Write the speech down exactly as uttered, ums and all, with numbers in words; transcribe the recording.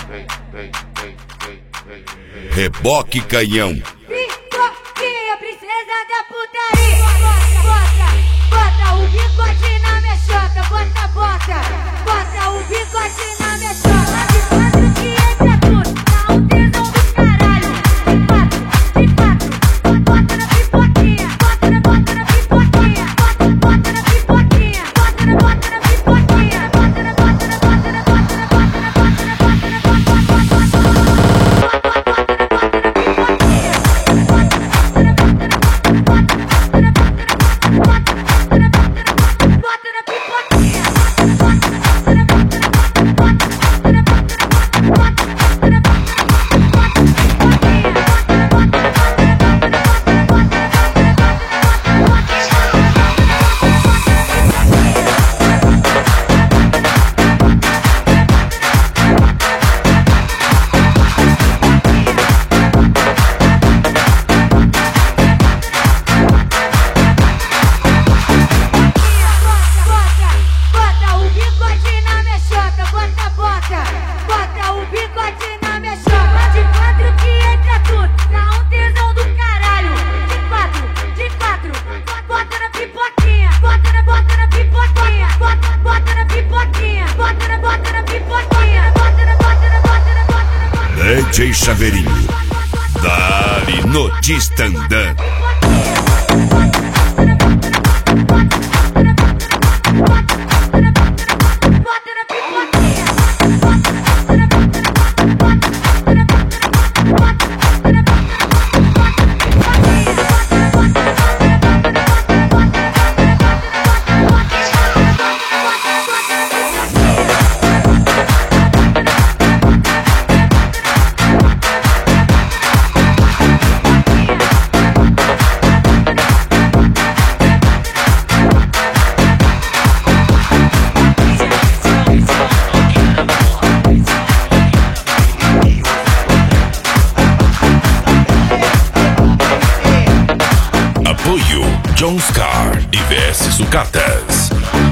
Reboque Canhão. Pipoquinha, princesa da putaria. Bota, bota, bota o bigode na minha chota. Bota, bota, bota o bigode na minha chota. De quatro que entra tudo, dá um tesão do caralho. De quatro, de quatro, bota na pipoquinha. Bota na, bota na pipoquinha. Bota, bota na pipoquinha. Bota na, bota na pipoquinha. Bota na, bota na, bota na, bota na, bota na, bota na, bota na, D J Chaveirinho, dali no Distandã. Apoio John Scar e V S Sucatas.